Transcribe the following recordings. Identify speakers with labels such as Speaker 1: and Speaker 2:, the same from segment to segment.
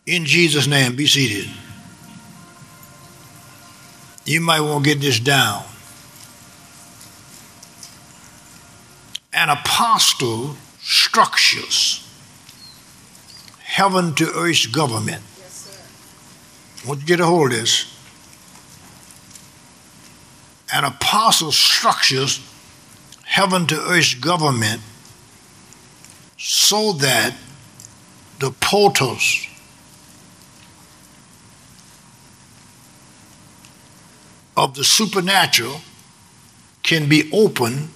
Speaker 1: In Jesus' name, be seated. You might want to get this down. An apostle structures heaven to earth government. I want you to get a hold of this. An apostle structures heaven to earth government so that the portals of the supernatural can be opened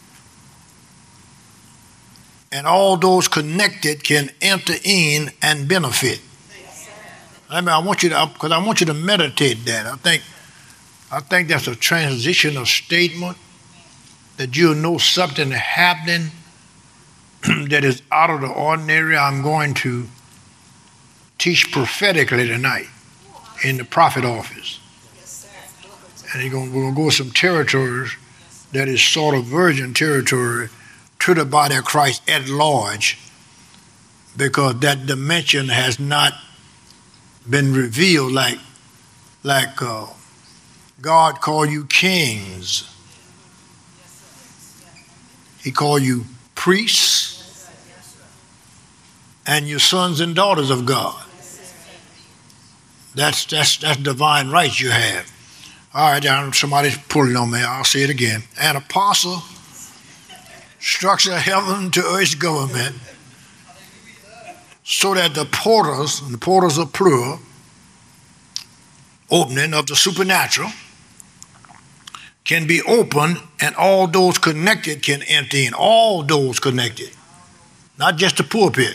Speaker 1: and all those connected can enter in and benefit. I want you to meditate that. I think that's a transitional statement that you'll know something happening that is out of the ordinary. I'm going to teach prophetically tonight in the prophet office. And we're going to go some territories that is sort of virgin territory to the body of Christ at large, because that dimension has not been revealed like God called you kings. He called you priests and your sons and daughters of God. That's divine rights you have. All right, somebody's pulling on me. I'll say it again. An apostle structure heaven to earth government so that the portals, and the portals are plural, opening of the supernatural, can be opened and all those connected can enter in. All those connected, not just the pulpit,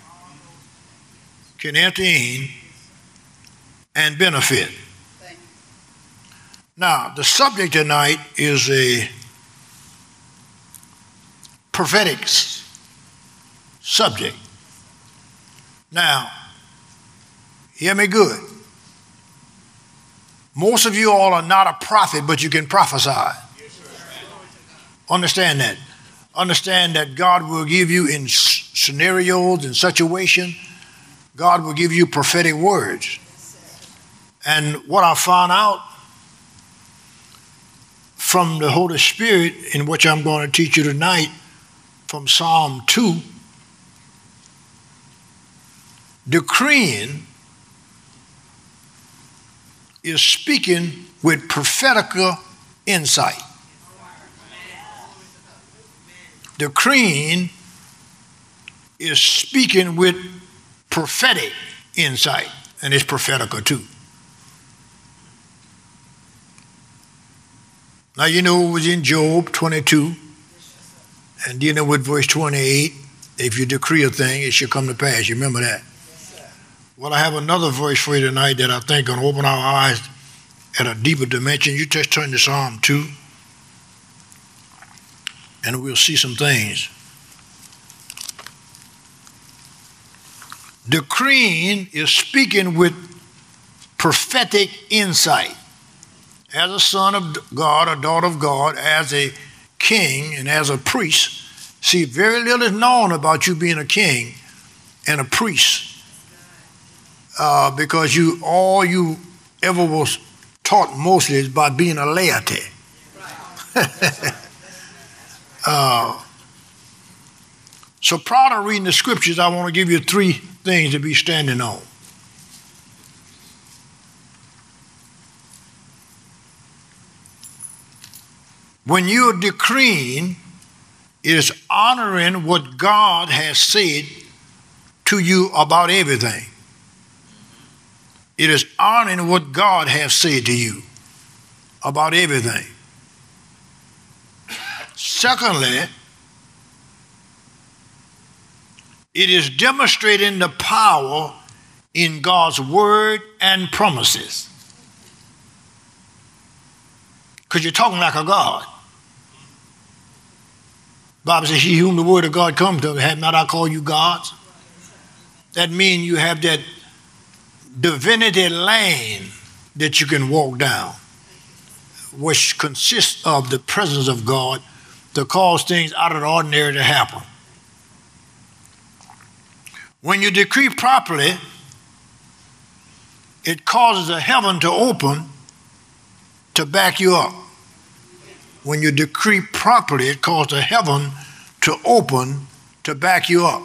Speaker 1: can enter in and benefit. Now, the subject tonight is a prophetic subject. Now, hear me good. Most of you all are not a prophet, but you can prophesy. Understand that. Understand that God will give you in scenarios, in situations, God will give you prophetic words. And what I found out from the Holy Spirit, in which I'm going to teach you tonight, from Psalm 2, decreeing is speaking with prophetical insight. Decreeing is speaking with prophetic insight, and it's prophetical too. Now, you know it was in Job 22 and dealing with verse 28. If you decree a thing, it shall come to pass. You remember that? Well, I have another verse for you tonight that I think is going to open our eyes at a deeper dimension. You just turn to Psalm 2 and we'll see some things. Decreeing is speaking with prophetic insight. As a son of God, a daughter of God, as a king and as a priest, see, very little is known about you being a king and a priest, because all you ever was taught mostly is by being a laity. So prior to reading the scriptures, I want to give you 3 things to be standing on. When you're decreeing, it is honoring what God has said to you about everything. It is honoring what God has said to you about everything. Secondly, it is demonstrating the power in God's word and promises. Because you're talking like a God. The Bible says, he whom the word of God comes to, have not I called you gods? That means you have that divinity lane that you can walk down, which consists of the presence of God to cause things out of the ordinary to happen. When you decree properly, it causes the heaven to open to back you up. When you decree properly, it causes the heaven to open to back you up.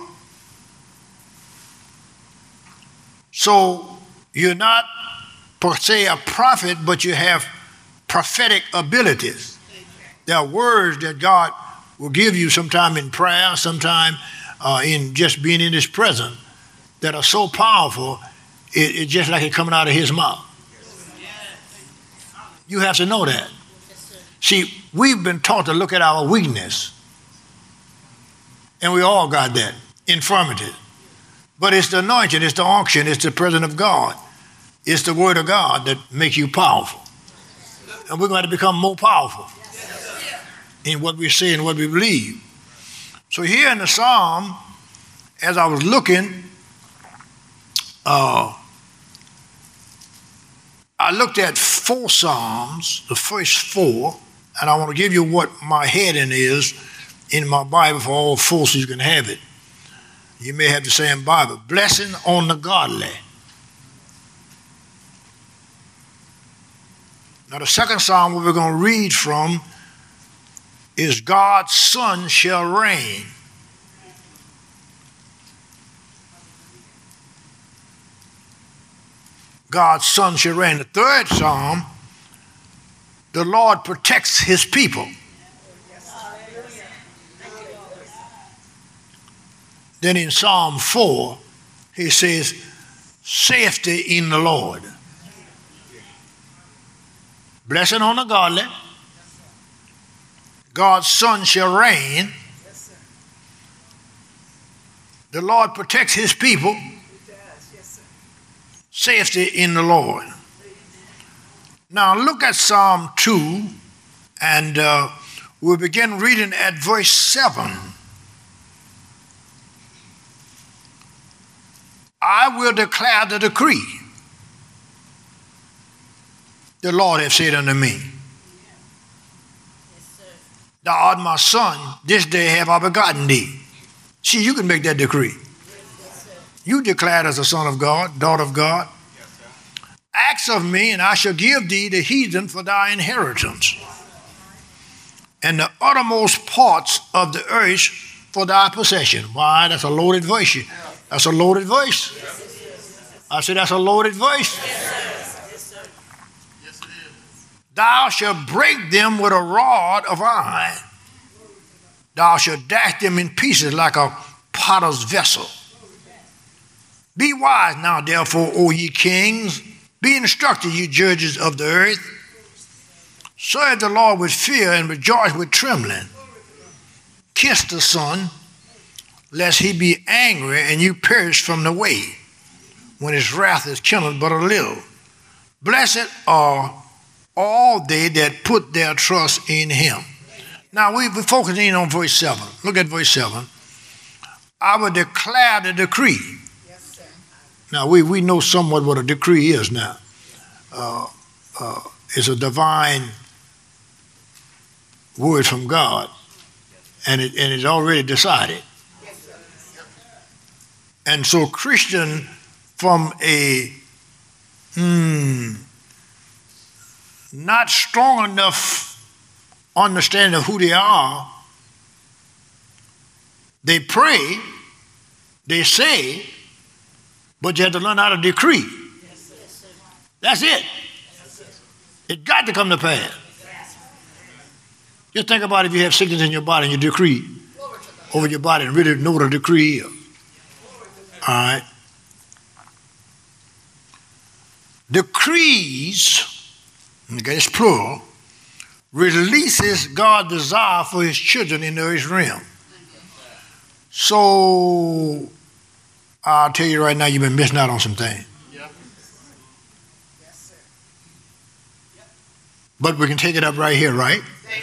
Speaker 1: So you're not per se a prophet, but you have prophetic abilities. There are words that God will give you sometime in prayer, sometime in just being in His presence, that are so powerful, it's just like it coming out of His mouth. You have to know that. See, we've been taught to look at our weakness, and we all got that infirmity. But it's the anointing, it's the unction, it's the presence of God. It's the word of God that makes you powerful. And we're going to become more powerful in what we say and what we believe. So here in the Psalm, as I was looking, I looked at 4 Psalms, the first 4, and I want to give you what my heading is in my Bible for all 4 so you can have it. You may have the same Bible. Blessing on the godly. Now the second Psalm what we're going to read from is God's Son shall reign. God's Son shall reign. The third Psalm, the Lord protects His people. Then in Psalm 4, he says, safety in the Lord. Blessing on the godly. God's Son shall reign. The Lord protects His people. Safety in the Lord. Now look at Psalm 2, and we'll begin reading at verse 7. I will declare the decree. The Lord hath said unto me, Thou art my son, this day have I begotten thee. See, you can make that decree. You declared as a son of God, daughter of God. Ask of me, and I shall give thee the heathen for thy inheritance, and the uttermost parts of the earth for thy possession. Why? That's a loaded verse. That's a loaded verse. I said that's a loaded verse. Thou shalt break them with a rod of iron. Thou shalt dash them in pieces like a potter's vessel. Be wise now, therefore, O ye kings. Be instructed, ye judges of the earth. Serve the Lord with fear and rejoice with trembling. Kiss the Son, lest he be angry and you perish from the way, when his wrath is kindled but a little. Blessed are all they that put their trust in him. Now we're focusing on verse 7. Look at verse 7. I will declare the decree. Yes, sir. Now we know somewhat what a decree is now. It's a divine word from God, and it's already decided. And so Christian, from a not strong enough understanding of who they are, they pray, they say, but you have to learn how to decree. That's it. It got to come to pass. Just think about if you have sickness in your body and you decree over your body and really know what a decree is. All right. Decrees, okay, it's plural, releases God's desire for his children in the earth realm. So I'll tell you right now, you've been missing out on some things. But we can take it up right here, right?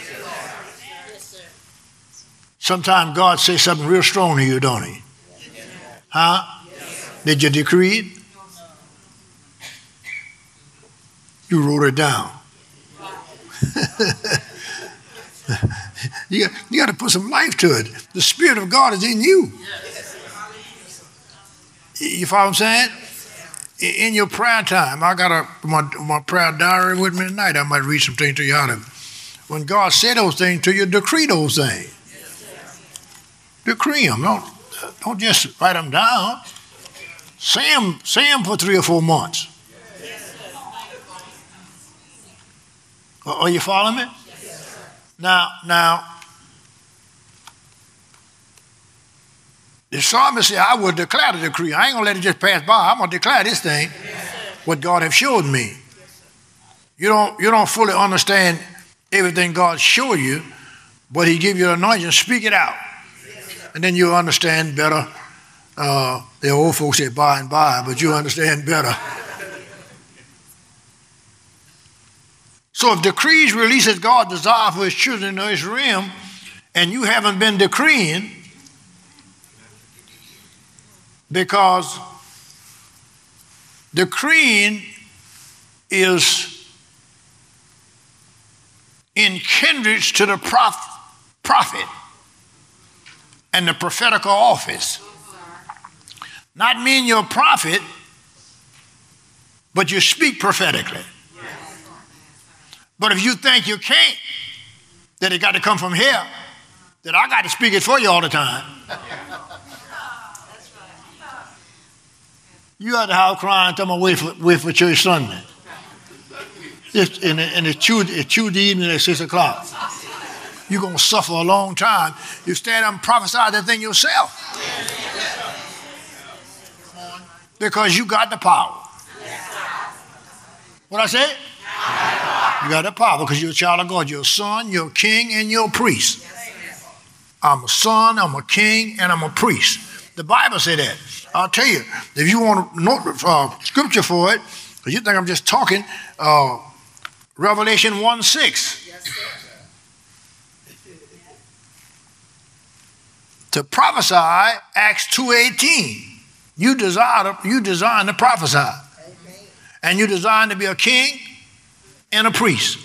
Speaker 1: Sometimes God says something real strong to you, don't he? Huh? Did you decree it? You wrote it down. You got to put some life to it. The Spirit of God is in you. You follow what I'm saying? in your prayer time, I got my prayer diary with me tonight. I might read some things to you out of it. When God said those things to you, decree those things. Decree them. Don't just write them down. Say them for 3 or 4 months. Are you following me? Now, the psalmist said, I will declare the decree. I ain't going to let it just pass by. I'm going to declare this thing, what God has showed me. You don't fully understand everything God showed you, but he give you an anointing, speak it out. And then you'll understand better. The old folks say by and by, but you understand better. So if decrees releases God's desire for his children in his realm, and you haven't been decreeing, because decreeing is in kindred to the prophet and the prophetical office. Not mean you're a prophet, but you speak prophetically. But if you think you can't, that it got to come from here, that I got to speak it for you all the time. You at the house crying, tell me wait for church Sunday. And it's Tuesday evening at 6 o'clock. You're going to suffer a long time. You stand up and prophesy that thing yourself. Because you got the power. What I say? You got the power because you're a child of God. You're a son, you're a king, and you're a priest. I'm a son, I'm a king, and I'm a priest. The Bible said that. I'll tell you, if you want to know scripture for it, because you think I'm just talking, Revelation 1:6. To prophesy, Acts 2:18. You design to prophesy. Amen. And you design to be a king and a priest.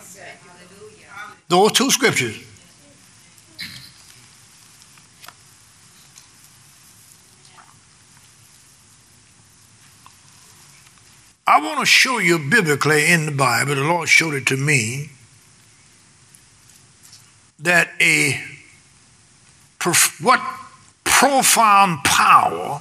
Speaker 1: Those 2 scriptures. I want to show you biblically in the Bible, the Lord showed it to me, that what profound power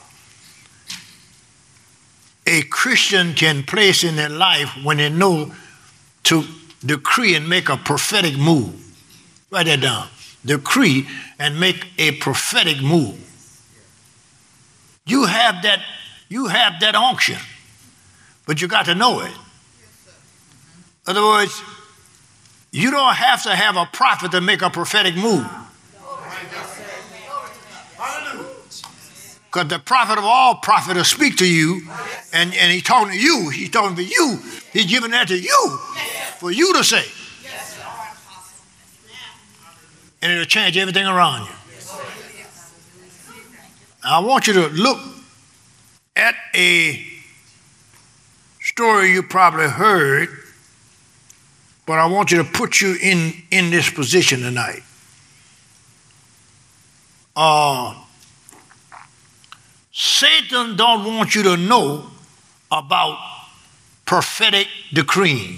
Speaker 1: a Christian can place in their life when they know to decree and make a prophetic move. Write that down. Decree and make a prophetic move. You have that unction, but you got to know it. In other words, you don't have to have a prophet to make a prophetic move. Because the prophet of all prophets will speak to you, and he's talking to you. He's talking to you. He's giving that to you for you to say. And it'll change everything around you. I want you to look at a story you probably heard, but I want you to put you in this position tonight. Satan don't want you to know about prophetic decreeing.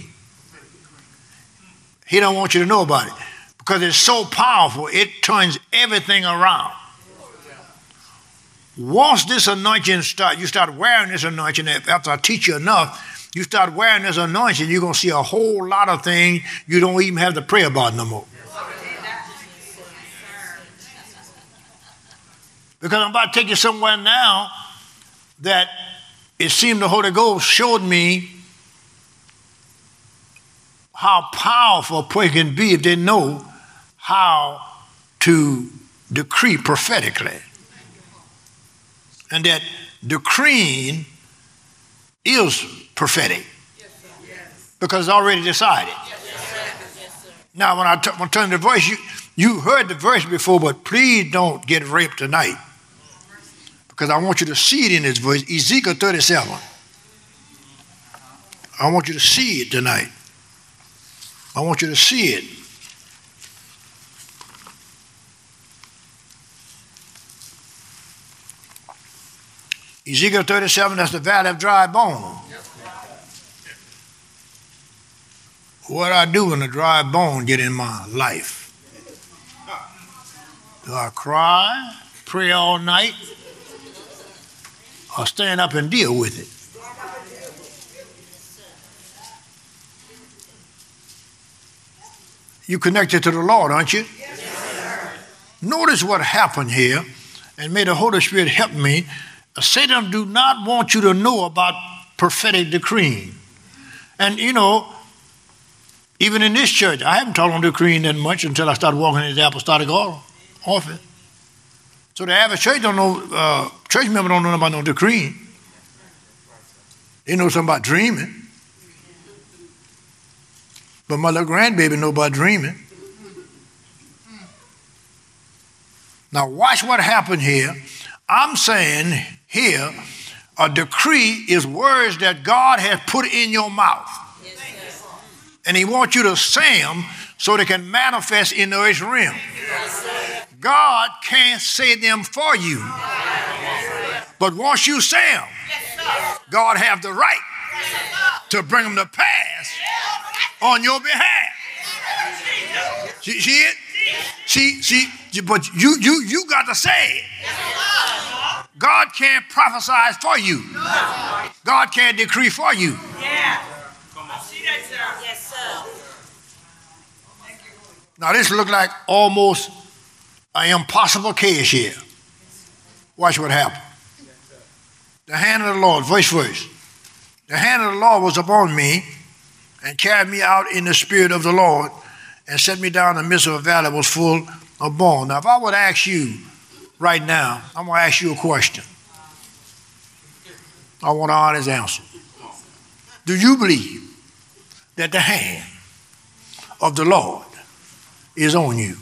Speaker 1: He don't want you to know about it because it's so powerful. It turns everything around. Once this anointing you start wearing this anointing, after I teach you enough, you start wearing this anointing, you're going to see a whole lot of things you don't even have to pray about no more. Because I'm about to take you somewhere now that it seemed the Holy Ghost showed me how powerful a person can be if they know how to decree prophetically. And that decreeing is prophetic because it's already decided. Now, when I turn the voice, you heard the verse before, but please don't get raped tonight because I want you to see it in this voice. Ezekiel 37. I want you to see it tonight. I want you to see it. Ezekiel 37, that's the valley of dry bone. What I do when a dry bone get in my life? Do I cry, pray all night, or stand up and deal with it? You connected to the Lord, aren't you? Yes, sir. Notice what happened here, and may the Holy Spirit help me. Satan do not want you to know about prophetic decreeing. And you know, even in this church, I haven't taught on decreeing that much until I started walking in the apostolic office. So the average church church member don't know about no decreeing. They know something about dreaming. But my little grandbaby know about dreaming. Now watch what happened here. I'm saying here, a decree is words that God has put in your mouth. Yes, and he wants you to say them so they can manifest in the earth realm. Yes, God can't say them for you. But once you say them, God has the right to bring them to pass on your behalf. See it? See, but you got to say it. God can't prophesy for you. God can't decree for you. Yeah. Yes, sir. Now this look like almost an impossible case here. Watch what happened. The hand of the Lord, verse first. The hand of the Lord was upon me and carried me out in the spirit of the Lord and set me down in the midst of a valley that was full of bone. Now if I would ask you right now, I'm going to ask you a question. I want an honest answer. Do you believe that the hand of the Lord is on you?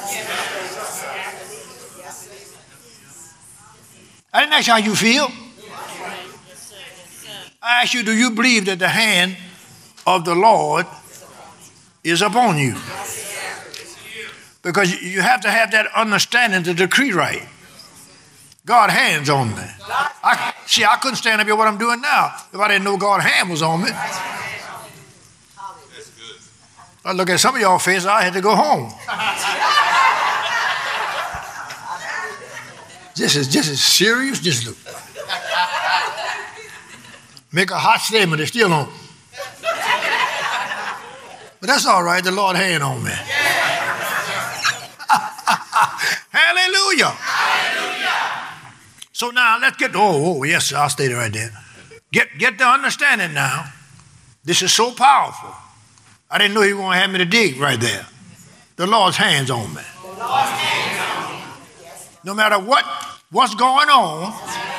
Speaker 1: I didn't ask you how you feel. I asked you, do you believe that the hand of the Lord is upon you? Because you have to have that understanding to decree right. God's hand's on me. I couldn't stand up here what I'm doing now if I didn't know God's hand was on me. I look at some of y'all faces, I had to go home. This is serious. Just look. Make a hot statement, they still on. But that's all right, the Lord's hand on me. Hallelujah. Hallelujah. So now let's get, yes, sir, I'll stay there right there. Get the understanding now. This is so powerful. I didn't know he was going to have me to dig right there. The Lord's hand's on me. No matter what's going on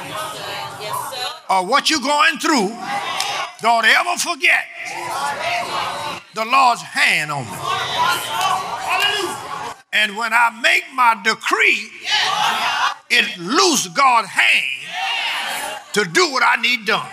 Speaker 1: or what you're going through, don't ever forget the Lord's hand on me. And when I make my decree, it loose God's hand to do what I need done.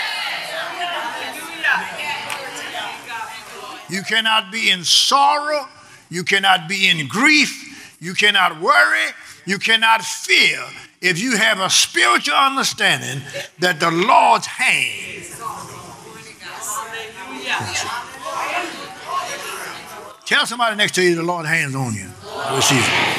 Speaker 1: You cannot be in sorrow. You cannot be in grief. You cannot worry. You cannot fear if you have a spiritual understanding that the Lord's hand. Tell somebody next to you the Lord's hand's on you. Receive it.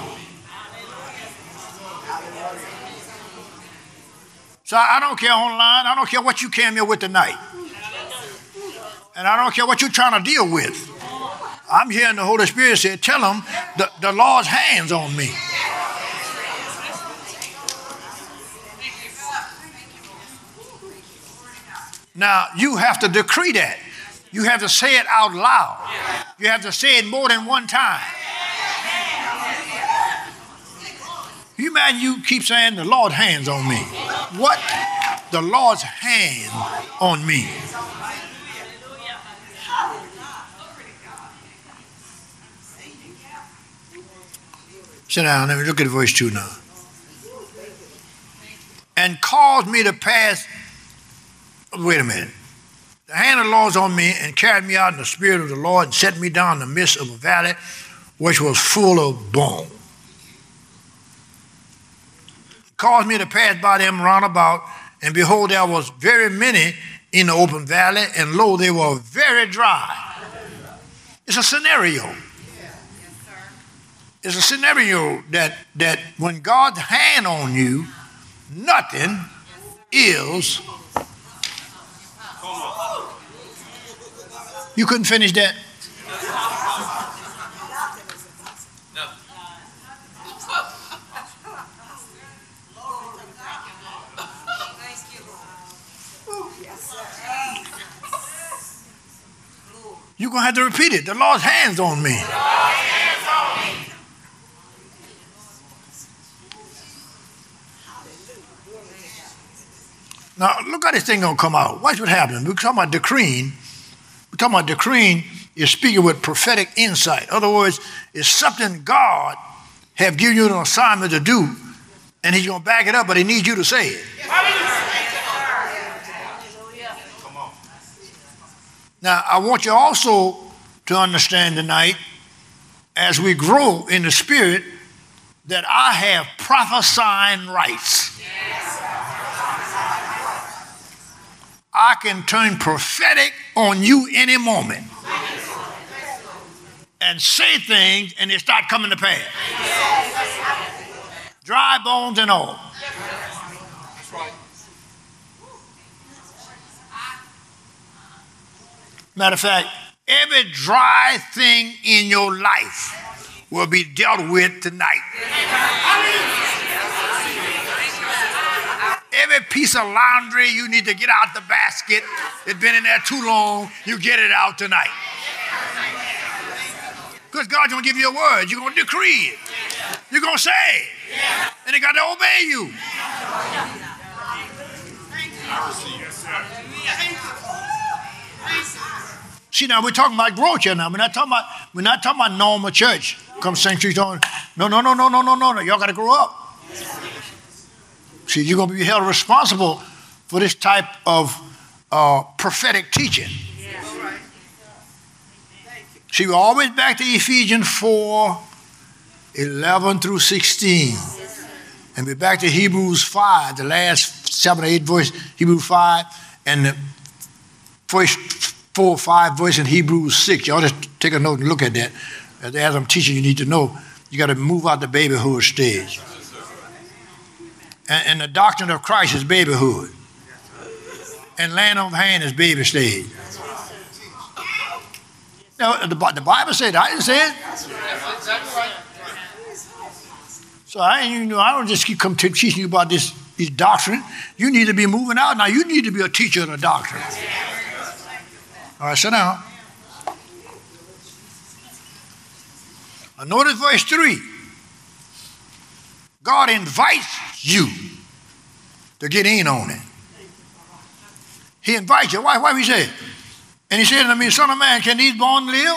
Speaker 1: So I don't care online. I don't care what you came here with tonight. And I don't care what you're trying to deal with. I'm hearing the Holy Spirit say, tell them the Lord's hand's on me. Now, you have to decree that. You have to say it out loud. You have to say it more than one time. You imagine you keep saying the Lord's hand's on me. What? The Lord's hand on me. Sit down, let me look at verse 2 now. And caused me to pass. Wait a minute. The hand of the Lord was on me and carried me out in the spirit of the Lord and set me down in the midst of a valley which was full of bone. caused me to pass by them round about, and behold, there was very many in the open valley, and lo, they were very dry. It's a scenario. It's a scenario that when God's hand on you, nothing is. You couldn't finish that? You're going to have to repeat it. The Lord's hand's on me. Now, look how this thing going to come out. Watch what happens. We're talking about decreeing. We're talking about decreeing is speaking with prophetic insight. In other words, it's something God have given you an assignment to do, and he's going to back it up, but he needs you to say it. Now, I want you also to understand tonight, as we grow in the Spirit, that I have prophesying rights. I can turn prophetic on you any moment and say things, and they start coming to pass. Dry bones and all. Matter of fact, every dry thing in your life will be dealt with tonight. Every piece of laundry you need to get out the basket, it's been in there too long, you get it out tonight. Because God's going to give you a word. You're going to decree it. You're going to say it. And they got to obey you. See, now we're talking about growth here now. We're not talking about normal church. Come St. Street on. No. Y'all got to grow up. See, you're going to be held responsible for this type of prophetic teaching. See, we're always back to Ephesians 4:11 through 16. And we're back to Hebrews 5, the last 7 or 8 verse, Hebrews 5, and the first 4 or 5 verse in Hebrews 6. Y'all just take a note and look at that. As I'm teaching, you need to know, you got to move out the babyhood stage. And the doctrine of Christ is babyhood. And laying on hand is baby stage. Now, the Bible said, I didn't say it. So I don't just keep teaching you about this doctrine. You need to be moving out. Now, you need to be a teacher of the doctrine. All right, sit down. Now, notice verse 3. God invites you to get in on it. He invites you. Why he say it? And he said to me, Son of man, can these bones live?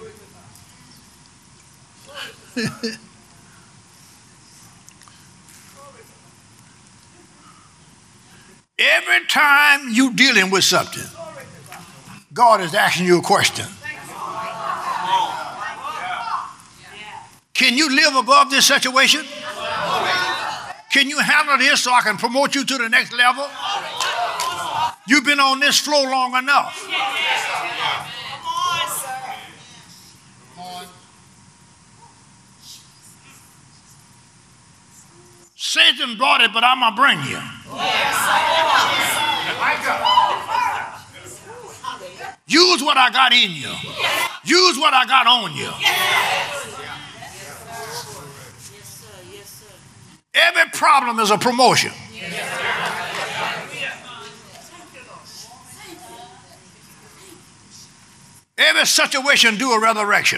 Speaker 1: Every time you're dealing with something, God is asking you a question. Can you live above this situation? Can you handle this so I can promote you to the next level? You've been on this floor long enough. Satan brought it, but I'm going to bring you. Use what I got in you. Use what I got on you. Every problem is a promotion. Every situation do a resurrection.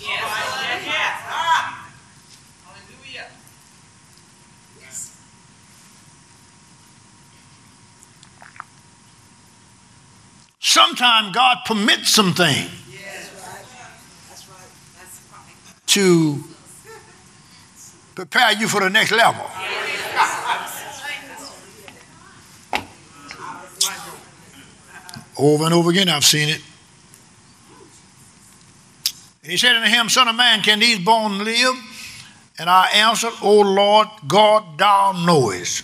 Speaker 1: Sometimes God permits some things to prepare you for the next level. Over and over again, I've seen it. And he said unto him, Son of man, can these bones live? And I answered, O Lord God, thou knowest.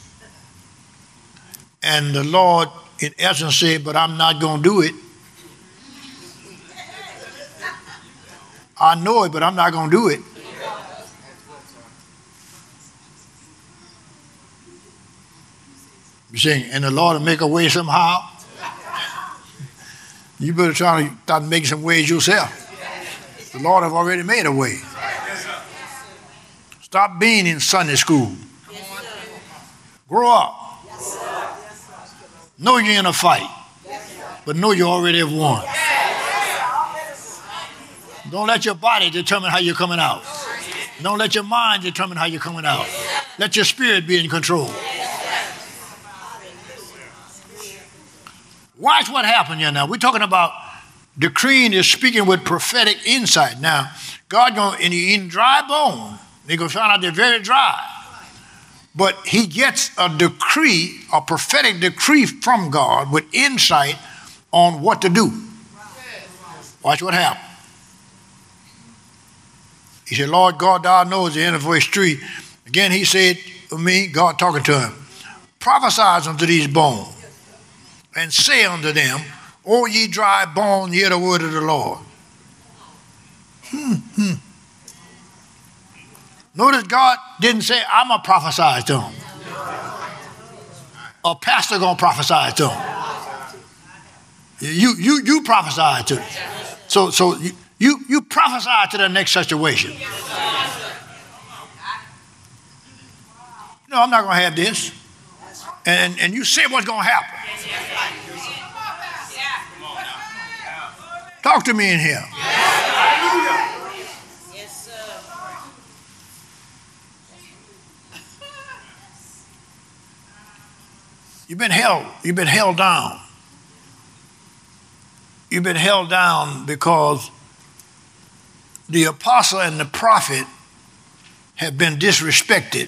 Speaker 1: And the Lord, in essence, said, but I'm not going to do it. I know it, but I'm not going to do it. You saying, and the Lord will make a way somehow? You better try to start making some ways yourself. The Lord have already made a way. Stop being in Sunday school. Grow up. Know you're in a fight, but know you already have won. Don't let your body determine how you're coming out. Don't let your mind determine how you're coming out. Let your spirit be in control. Watch what happened here now. We're talking about decreeing is speaking with prophetic insight. Now, God going in dry bone, they're going to find out they're very dry. But he gets a decree, a prophetic decree from God with insight on what to do. Watch what happened. He said, Lord God, thou knows, the end of verse 3. Again, he said to me, God talking to him, prophesy unto these bones, and say unto them, O ye dry bones, hear the word of the Lord. Notice God didn't say, I'm going to prophesy to them. A pastor going to prophesy to them. You prophesy to them. So you prophesy to the next situation. No, I'm not going to have this. And you say what's going to happen. Talk to me in here.
Speaker 2: Yes, sir.
Speaker 1: You've been held down. You've been held down because the apostle and the prophet have been disrespected,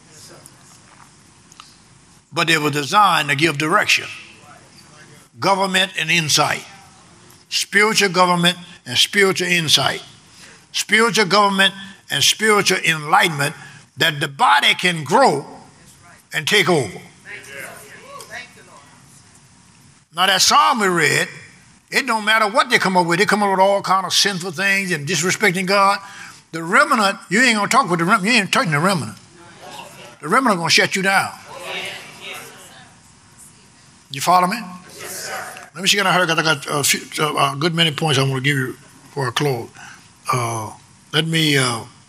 Speaker 1: but they were designed to give direction, government and insight, spiritual government and spiritual insight, spiritual government and spiritual enlightenment that the body can grow and take over. Now that psalm we read, it don't matter what they come up with. They come up with all kind of sinful things and disrespecting God. The remnant, you ain't going to talk with the remnant. You ain't touching the remnant. The remnant going to shut you down. You follow me? Let me see can I heard. I got a good many points I want to give you before I close. Let me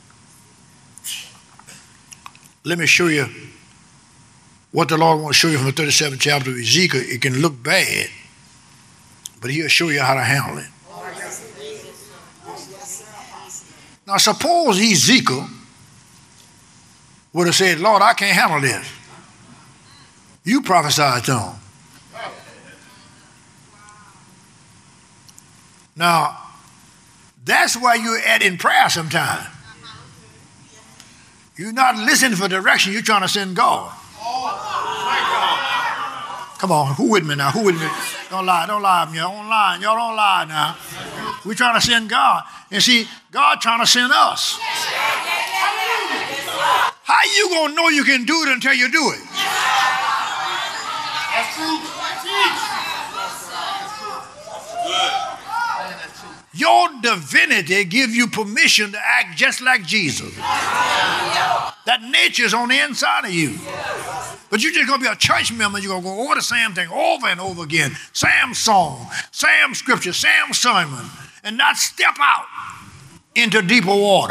Speaker 1: show you what the Lord wants to show you from the 37th chapter of Ezekiel. It can look bad, but he'll show you how to handle it. Now, suppose Ezekiel would have said, Lord, I can't handle this. You prophesied to him. Now, that's why you're at in prayer sometimes. You're not listening for direction. You're trying to send God. Come on, who with me now? Who with me? Don't lie, y'all. Don't lie. Y'all don't lie now. We're trying to send God. And see, God trying to send us. How you going to know you can do it until you do it? That's true. Your divinity gives you permission to act just like Jesus. That nature is on the inside of you. But you're just going to be a church member. You're going to go over the same thing over and over again. Same song, same scripture, same sermon, and not step out into deeper water.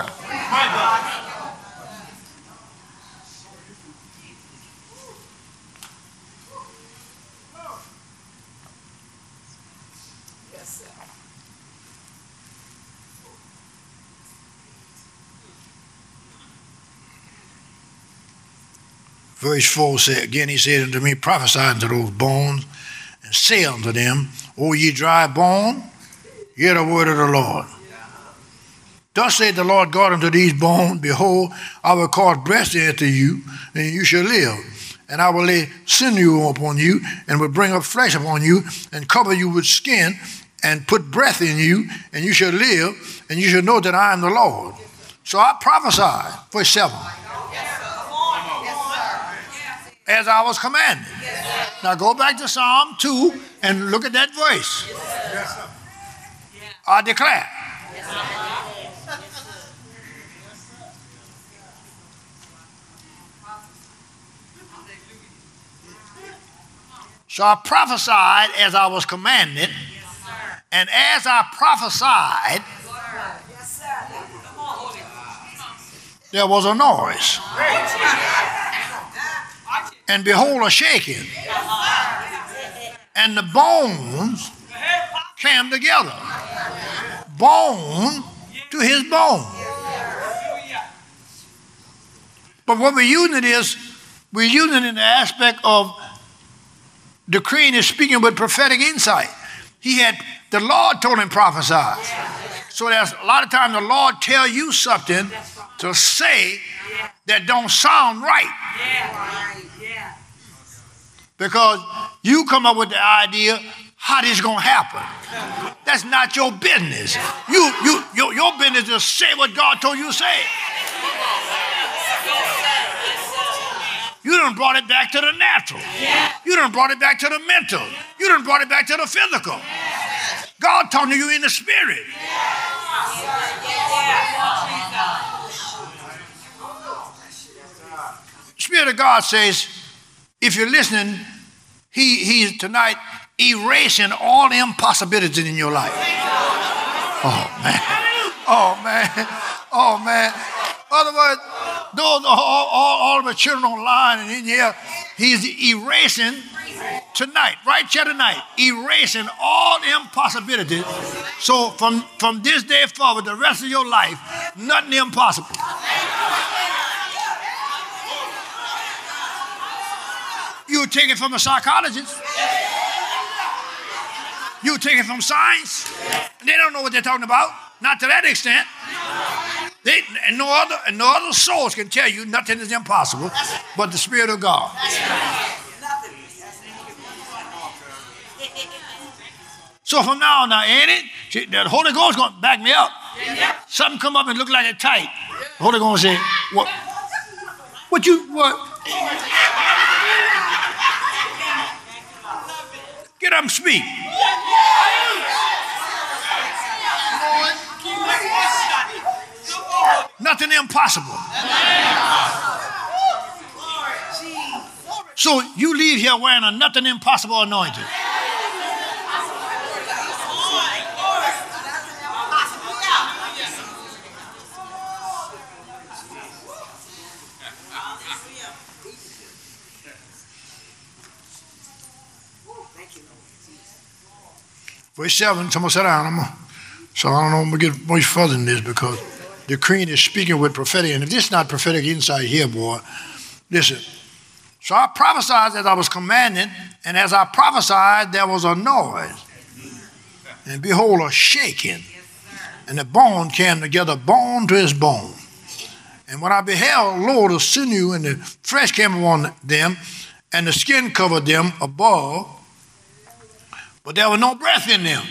Speaker 1: Verse 4 said, again he said unto me, prophesy unto those bones, and say unto them, O ye dry bone, hear the word of the Lord. Thus saith the Lord God unto these bones, behold, I will cause breath into you, and you shall live. And I will lay sinew upon you, and will bring up flesh upon you, and cover you with skin, and put breath in you, and you shall live, and you shall know that I am the Lord. So I prophesied, verse 7, as I was commanded. Now go back to Psalm 2 and look at that verse. I declare. So I prophesied as I was commanded, and as I prophesied, there was a noise, and behold, a shaking, and the bones came together, bone to his bone. But what we're using it is, we're using it in the aspect of decreeing is speaking with prophetic insight. The Lord told him prophesy. So there's a lot of times the Lord tell you something to say that don't sound right. Because you come up with the idea how this is going to happen. That's not your business. Your business is to say what God told you to say. You done brought it back to the natural. You done brought it back to the mental. You done brought it back to the physical. God talking to you in the spirit. The Spirit of God says, if you're listening, He's tonight erasing all the impossibilities in your life. Oh, man. Oh, man. Oh, man. In other words, those all of the children online and in here, he's erasing tonight, right here tonight, erasing all the impossibilities. So from this day forward, the rest of your life, nothing impossible. You take it from a psychologist. You take it from science. They don't know what they're talking about. Not to that extent. And no other source can tell you nothing is impossible but the Spirit of God. So from now on, ain't it? The Holy Ghost is going to back me up. Something come up and look like it's tight. The Holy Ghost say, what? Get up and speak. Nothing impossible. So you leave here wearing a nothing impossible anointing. Verse 7, someone sit down. So I don't know, I'm going to get much further than this because the decreeing is speaking with prophetic. And if this is not prophetic insight here, boy, listen. So I prophesied as I was commanded, and as I prophesied, there was a noise. And behold, a shaking. And the bone came together, bone to his bone. And when I beheld, lo, the sinew and the flesh came upon them, and the skin covered them above, but there was no breath in them.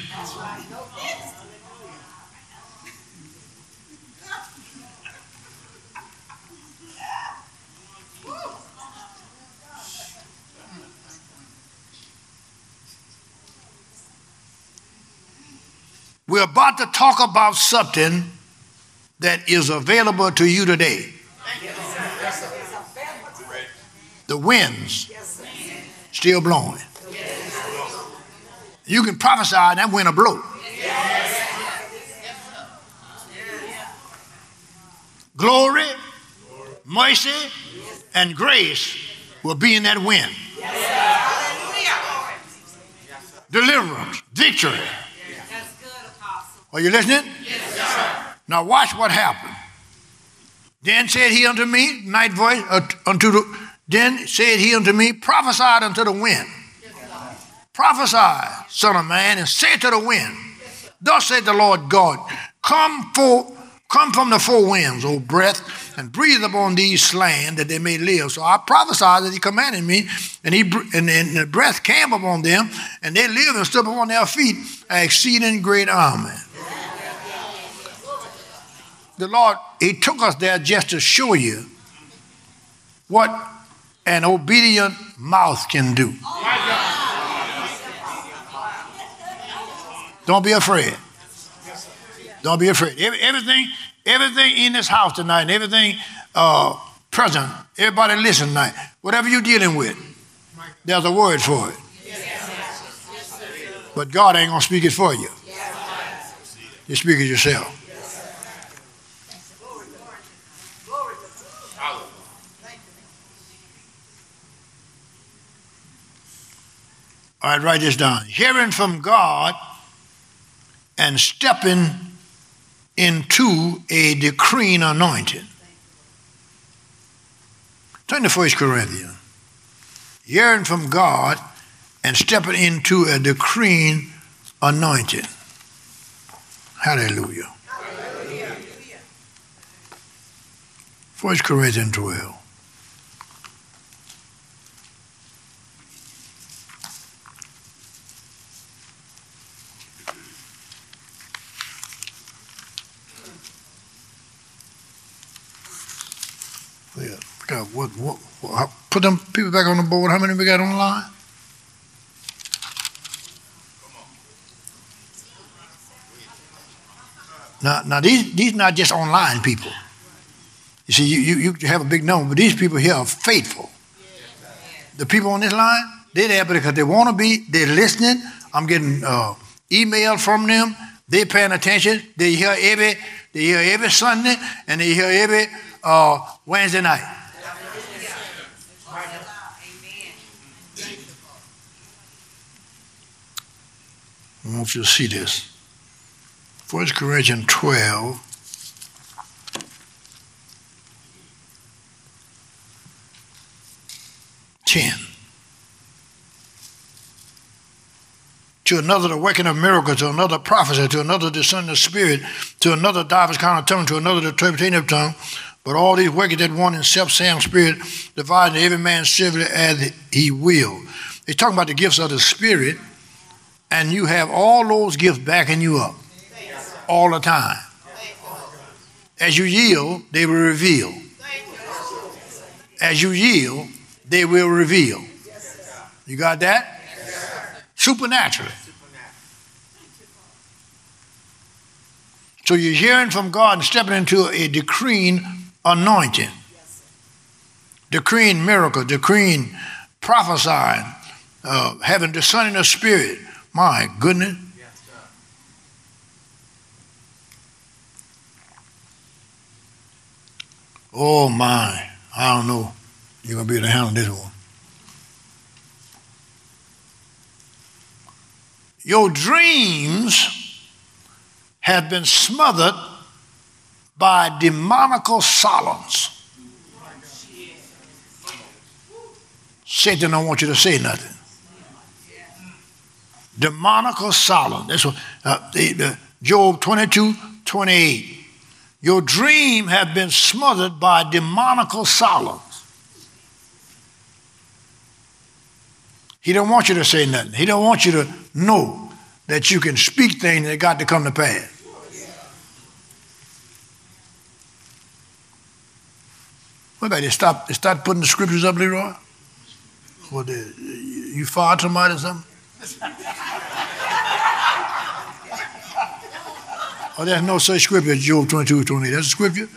Speaker 1: We're about to talk about something that is available to you today. The winds still blowing. You can prophesy and that wind will blow. Glory, mercy, and grace will be in that wind. Deliverance, victory. Are you listening? Yes, sir. Now watch what happened. Then said he unto me, night voice, then said he unto me, prophesied unto the wind. Yes, prophesy, son of man, and say to the wind, yes, thus said the Lord God, come from the four winds, O breath, and breathe upon these slain that they may live. So I prophesied that he commanded me, and the breath came upon them, and they lived and stood upon their feet, an exceeding great army. The Lord he took us there just to show you what an obedient mouth can do. Don't be afraid. Don't be afraid. Everything in this house tonight, and everything present, everybody listen tonight. Whatever you're dealing with, there's a word for it. But God ain't going to speak it for you. You speak it yourself. All right, write this down. Hearing from God and stepping into a decreeing anointing. Turn to 1 Corinthians. Hearing from God and stepping into a decreeing anointing. Hallelujah. 1 Corinthians 12. Put them people back on the board. How many we got on the line? Now these not just online people. You see, you have a big number, but these people here are faithful. The people on this line, they're there because they want to be. They're listening. I'm getting email from them. They're paying attention. They hear every Sunday, and they hear every Wednesday night. I want you to see this. 1 Corinthians 12. To another the working of miracles, to another prophecy, to another discerning of spirit, to another divers kind of tongue, to another the interpretation of tongue. But all these working that one in self-same spirit, dividing every man civilly as he will. They're talking about the gifts of the Spirit, and you have all those gifts backing you up all the time. As you yield, they will reveal. As you yield, they will reveal. You got that? Supernaturally. So you're hearing from God and stepping into a decreeing anointing. Decreeing miracle, decreeing prophesying, having discerning of spirit. My goodness. Oh my, I don't know. You're going to be able to handle this one. Your dreams have been smothered by demonical silence. Satan don't want you to say nothing. Demonical silence. That's what Job 22:28. Your dream have been smothered by demonical silence. He don't want you to say nothing. He don't want you to know that you can speak things that got to come to pass. What about you? Start putting the scriptures up, Leroy? What, you fired somebody or something? Oh, there's no such scripture as Job 22:28. That's a scripture?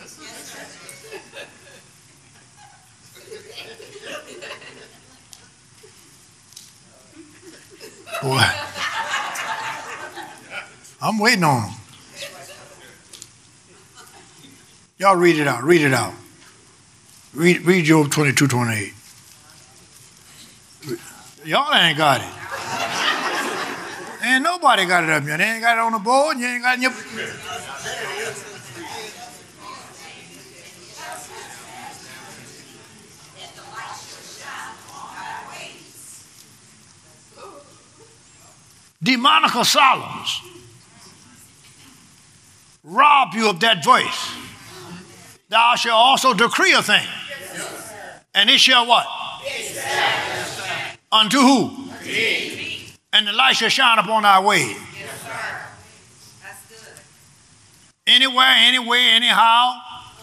Speaker 1: Boy, I'm waiting on them. Y'all read it out. Read it out. Read Job 22:28. Y'all ain't got it. Ain't nobody got it up here. They ain't got it on the board. You ain't got it in your... Demonical silence rob you of that voice. Thou shalt also decree a thing, and it shall what? Unto who? And the light shall shine upon our way. Anywhere, anyway, anyhow,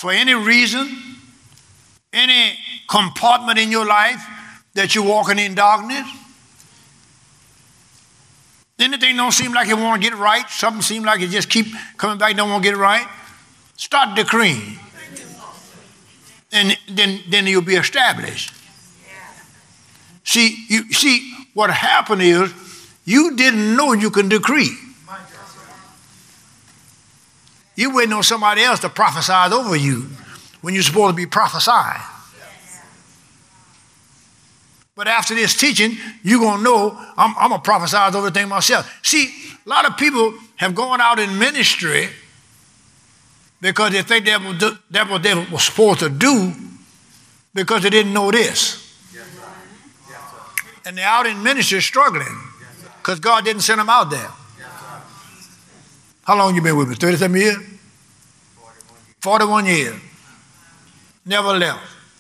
Speaker 1: for any reason, any compartment in your life that you're walking in darkness, anything don't seem like you want to get it right, something seems like you just keep coming back, don't want to get it right, start decreeing. And then you'll be established. See, what happened is you didn't know you can decree. You waiting on somebody else to prophesy over you when you're supposed to be prophesying. But after this teaching, you're going to know I'm going to prophesy over the thing myself. See, a lot of people have gone out in ministry because they think that what they were supposed to do because they didn't know this. And they're out in ministry struggling because God didn't send them out there. How long you been with me? 37 years? 41 years. Never left.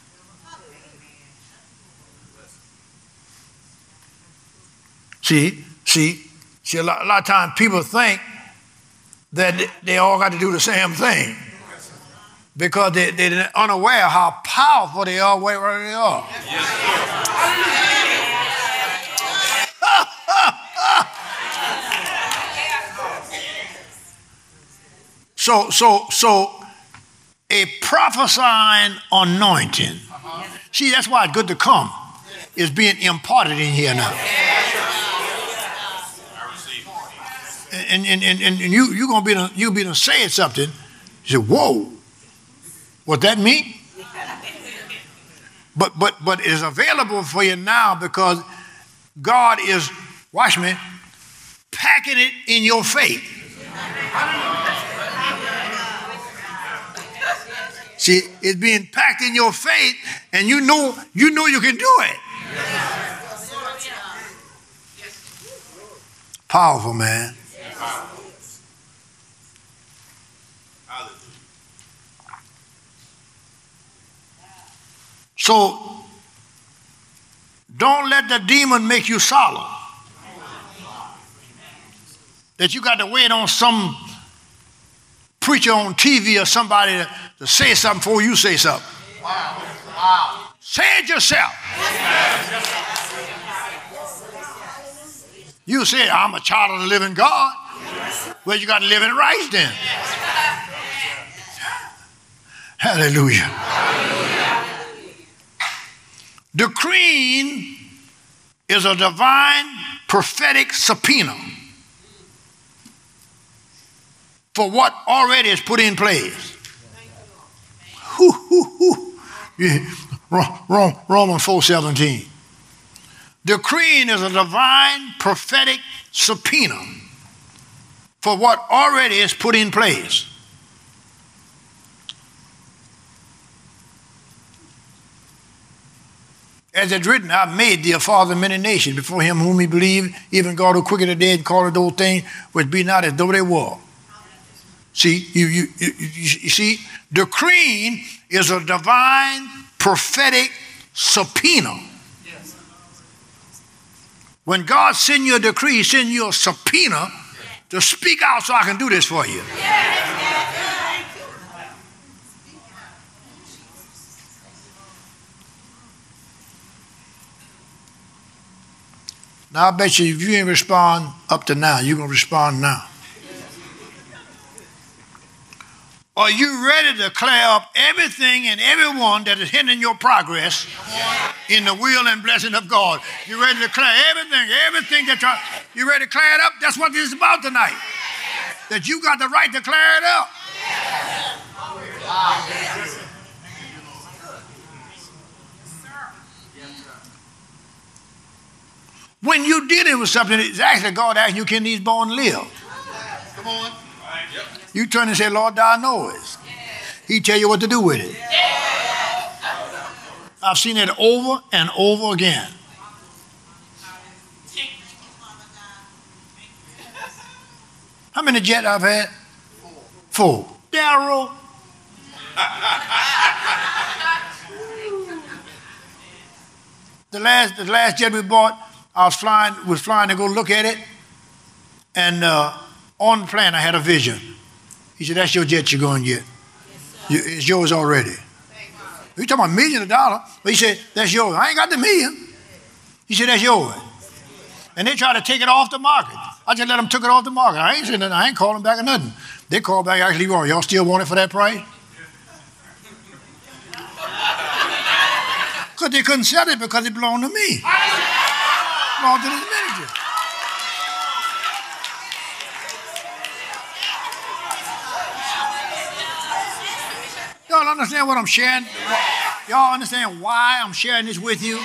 Speaker 1: See, a lot of times people think that they all got to do the same thing because they're unaware how powerful they are wherever they are. So a prophesying anointing. See, that's why it's good to come. It's being imparted in here now. And you're gonna be saying something. You say, whoa, what that mean? But it is available for you now because God is, watch me, packing it in your faith. See, it's being packed in your faith, and you know you can do it. Powerful, man. So don't let the demon make you solemn. That you got to wait on some preacher on TV or somebody to say something before you say something. Wow. Say it yourself. You say, I'm a child of the living God. Well, you got to live it right then. Hallelujah. Decreeing is a divine prophetic subpoena for what already is put in place. Yeah. Romans 4:17. Decreeing is a divine prophetic subpoena for what already is put in place. As it's written, I've made thee a father of many nations, before him whom he believed, even God who quickened the dead and called those things which be not as though they were. See, you see, decreeing is a divine prophetic subpoena. Yes. When God sends you a decree, he sends you a subpoena to speak out so I can do this for you. Now, I bet you if you ain't respond up to now, you're going to respond now. Are you ready to clear up everything and everyone that is hindering your progress in the will and blessing of God? You ready to clear everything you ready to clear it up? That's what this is about tonight. That you got the right to clear it up. When you're dealing with something, it's actually God asking you, can these bones live? Come on. You turn and say, Lord, thou knowest. He tell you what to do with it. I've seen it over and over again. How many jets I've had? 4. Darryl. The last jet we bought, I was flying to go look at it, and on the plane I had a vision. He said, that's your jet you're going to get. It's yours already. You talking about millions of dollars? But he said, that's yours. I ain't got the million. He said, that's yours. And they try to take it off the market. I just let them took it off the market. I ain't saying nothing. I ain't calling back or nothing. They called back, actually, y'all still want it for that price? Because they couldn't sell it because it belonged to me. It belonged to this ministry. Y'all understand what I'm sharing? Y'all understand why I'm sharing this with you?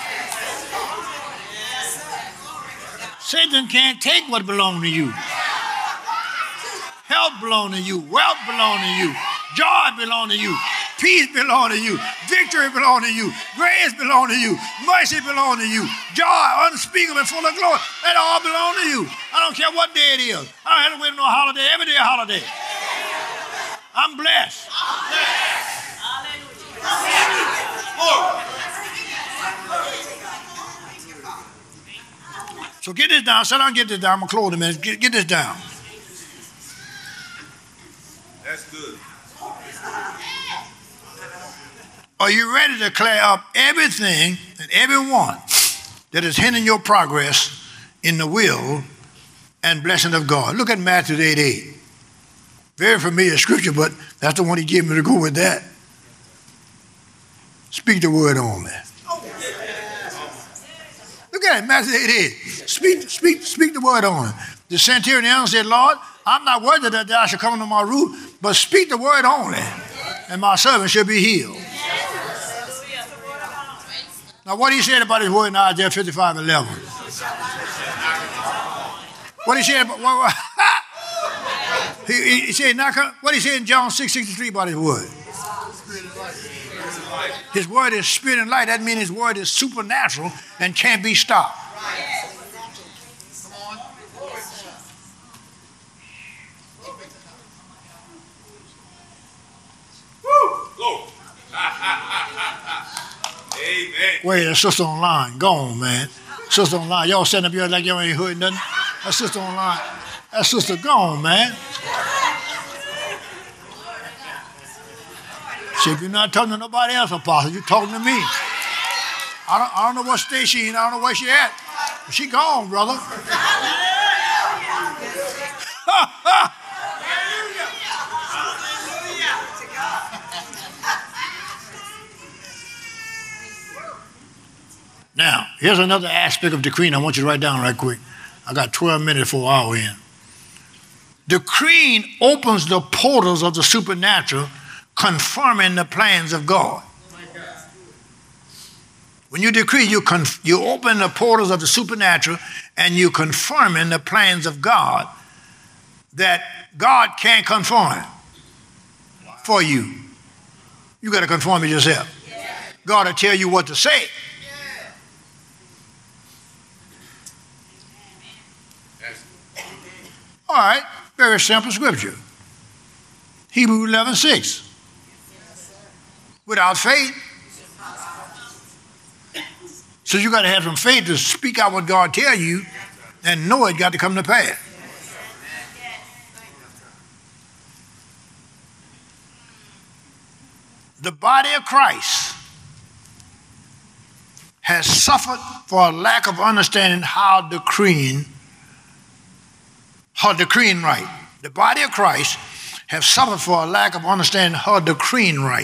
Speaker 1: Satan can't take what belongs to you. Health belongs to you. Wealth belongs to you. Joy belongs to you. Peace belongs to you. Victory belongs to you. Grace belongs to you. Mercy belongs to you. Joy, unspeakable and full of glory. That all belongs to you. I don't care what day it is. I don't have to wait on no holiday. Every day a holiday. I'm blessed. So get this down. Sit down and get this down. I'm going to close in a minute. Get this down.
Speaker 2: That's good.
Speaker 1: Are you ready to clear up everything and everyone that is hindering your progress in the will and blessing of God? Look at Matthew 8:8. Very familiar scripture, but that's the one he gave me to go with that. Speak the word only. Look at it, Matthew 8:8. Speak the word only. The centurion said, Lord, I'm not worthy that thou should come under my roof, but speak the word only, and my servant shall be healed. Now, what he said about his word in Isaiah 55:11? What he said about he said, what he said in John 6:63 about his word? His word is spirit and light. That means his word is supernatural and can't be stopped.
Speaker 2: Amen.
Speaker 1: Wait, that sister online. Go on, man. Sister online. Y'all sitting up here like y'all ain't heard nothing. That sister online. That sister gone, man. See, if you're not talking to nobody else, Apostle, you're talking to me. I don't know what state she in. I don't know where she at. But she gone, brother. Now, here's another aspect of decreeing I want you to write down right quick. I got 12 minutes for an hour in. Decreeing opens the portals of the supernatural, confirming the plans of God. When you decree, you open the portals of the supernatural and you confirming the plans of God that God can't conform for you. You got to conform it yourself. God will tell you what to say. All right, very simple scripture. Hebrews 11:6. Without faith. So you got to have some faith to speak out what God tells you and know it got to come to pass. The body of Christ has suffered for a lack of understanding how decreeing right. The body of Christ have suffered for a lack of understanding how decreeing right.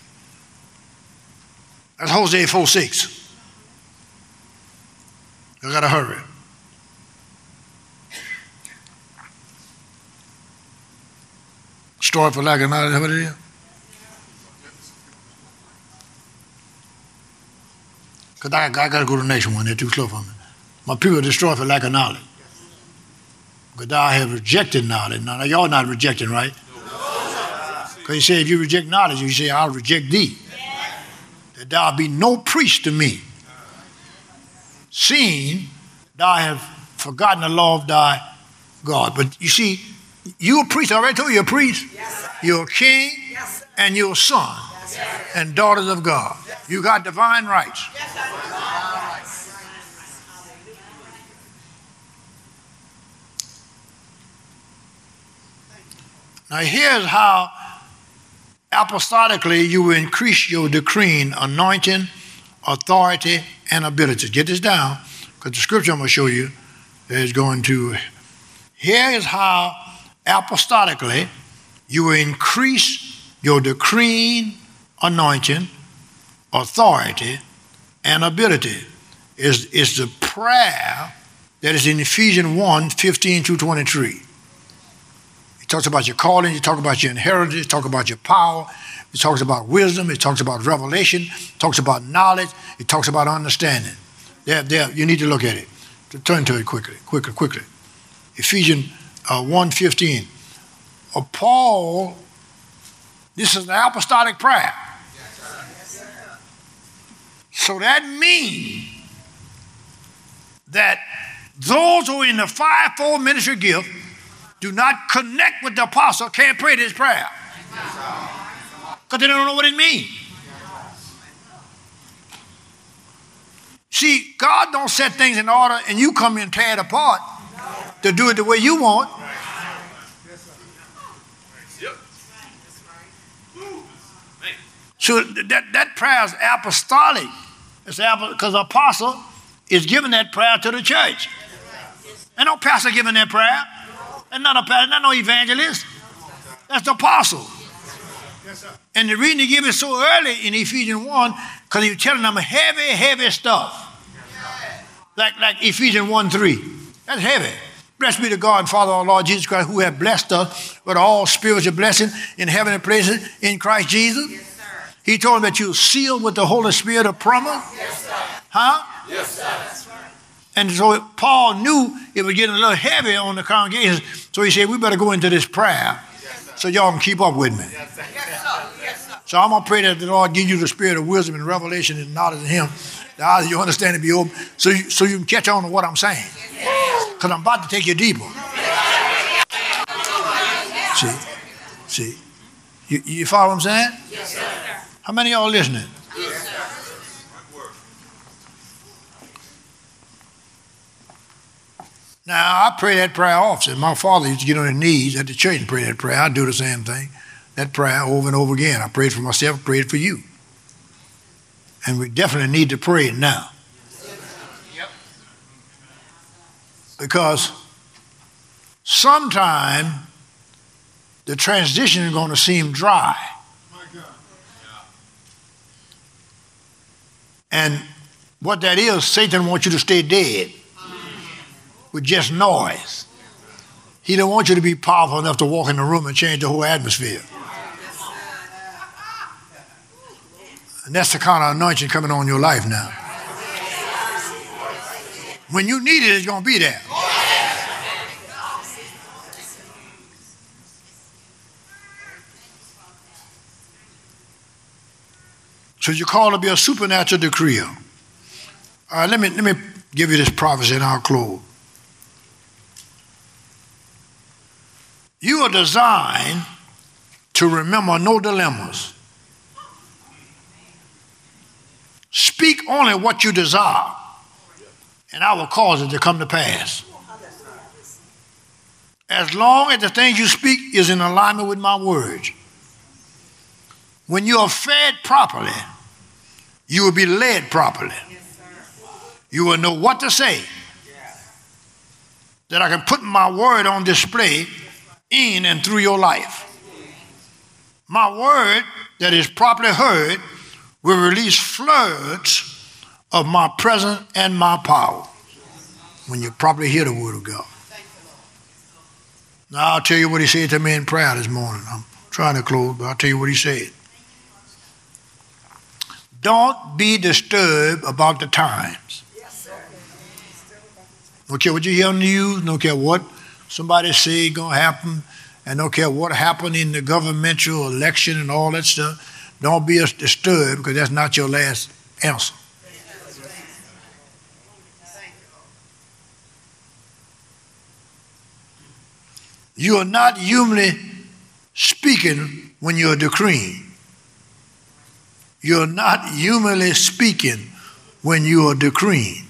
Speaker 1: That's Hosea 4:6. I got to hurry. Story for lack of knowledge, what it is? Because I got to go to the next one. They're too slow for me. My people are destroyed for lack of knowledge. Because thou have rejected knowledge. Now, y'all not rejecting, right? Because he said, if you reject knowledge, you say, I'll reject thee. That thou be no priest to me. Seeing thou have forgotten the law of thy God. But you see, you're a priest. I already told you you're a priest. Yes, you're a king, yes, and you're a son, yes, and daughters of God. Yes. You got divine rights. Yes, now here's how Apostolically, you will increase your decreeing, anointing, authority, and ability. Get this down, because the scripture I'm going to show you is going to, here is how apostolically you will increase your decreeing, anointing, authority, and ability. Is the prayer that is in Ephesians 1, 15 through 23. It talks about your calling, it talks about your inheritance, it talks about your power, it talks about wisdom, it talks about revelation, it talks about knowledge, it talks about understanding. There, you need to look at it. Turn to it quickly. Ephesians 1:15. Paul, this is the apostolic prayer. So that means that those who are in the fivefold ministry gift do not connect with the apostle can't pray this prayer. Because they don't know what it means. See, God don't set things in order and you come in and tear it apart to do it the way you want. So that prayer is apostolic. It's because the apostle is giving that prayer to the church. Ain't no pastor giving that prayer. And not a pastor, not no evangelist. That's the apostle. And the reason he gave it so early in Ephesians 1, because he was telling them heavy stuff. Like Ephesians 1:3. That's heavy. Blessed be the God and Father of our Lord Jesus Christ, who have blessed us with all spiritual blessings in heavenly places in Christ Jesus. Yes, sir. He told them that you're sealed with the Holy Spirit of promise. Yes, sir. Huh? Yes, sir. And so Paul knew it was getting a little heavy on the congregation. So he said, we better go into this prayer so y'all can keep up with me. Yes, sir. Yes, sir. So I'm going to pray that the Lord give you the spirit of wisdom and revelation and knowledge of him. The eyes of your understanding be open so you can catch on to what I'm saying. Because I'm about to take you deeper. See? You follow what I'm saying? Yes, sir. How many of y'all listening? Yes, sir. Now, I pray that prayer often. My father used to get on his knees at the church and pray that prayer. I do the same thing. That prayer over and over again. I prayed for myself, I prayed for you. And we definitely need to pray it now. Yep. Because sometime the transition is going to seem dry. And what that is, Satan wants you to stay dead with just noise. He don't want you to be powerful enough to walk in the room and change the whole atmosphere. And that's the kind of anointing coming on your life now. When you need it, it's going to be there. So you're called to be a supernatural decreer. All right, let me give you this prophecy and I'll close. You are designed to remember no dilemmas. Speak only what you desire, and I will cause it to come to pass. As long as the things you speak is in alignment with my words. When you are fed properly, you will be led properly. You will know what to say. That I can put my word on display in and through your life. My word that is properly heard will release floods of my presence and my power when you properly hear the word of God. Now I'll tell you what he said to me in prayer this morning. I'm trying to close, but I'll tell you what he said. Don't be disturbed about the times. Don't care what you hear on the news, don't care what somebody say going to happen, and don't care what happened in the governmental election and all that stuff. Don't be disturbed because that's not your last answer. You are not humanly speaking when you're decreeing. You're not humanly speaking when you are decreeing.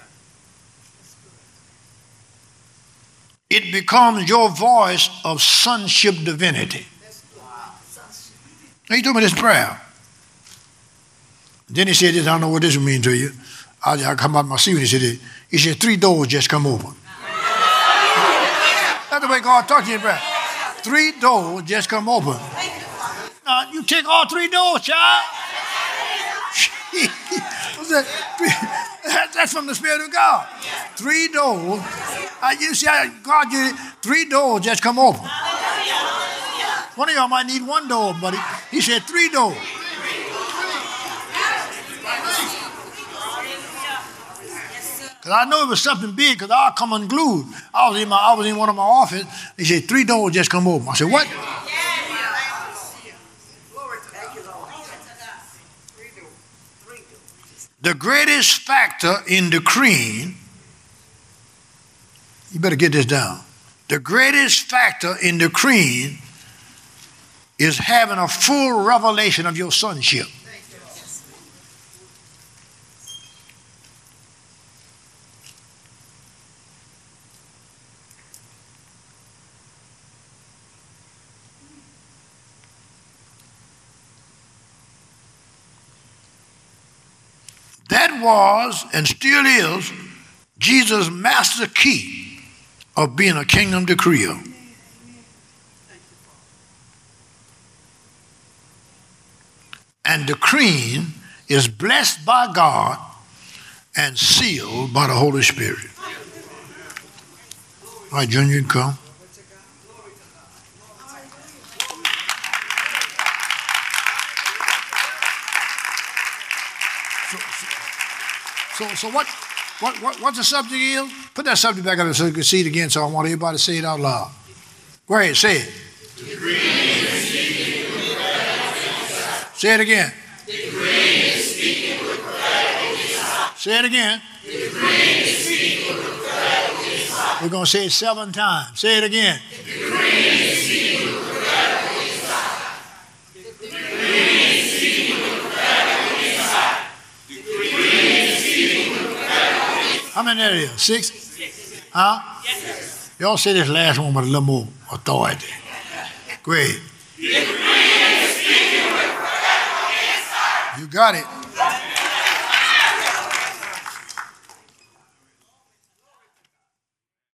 Speaker 1: It becomes your voice of sonship divinity. He told me this prayer. Then he said this, I don't know what this means to you. I come out of my seat and he said this. He said, 3 doors just come open. That's the way God talks to you in prayer. 3 doors just come open. Now, you take all 3 doors, child. That's from the Spirit of God. 3 doors. You see how God did it? 3 doors just come open. One of y'all might need 1 door, buddy. He said 3 doors. Because I know it was something big because I come unglued. I was in one of my offices. He said 3 doors just come open. I said, what? The greatest factor in decreeing, you better get this down. The greatest factor in decreeing is having a full revelation of your sonship. That was and still is Jesus' master key of being a kingdom decreer. And decreeing is blessed by God and sealed by the Holy Spirit. All right, Junior, you can come. So what the subject is? Put that subject back up so you can see it again, so I want everybody to say it out loud. Go ahead, say it. Say it again. Say it again. We're going to say it 7 times. Say it again. How many there is? 6? Huh? Yes, y'all say this last one with a little more authority. Go ahead. You got it.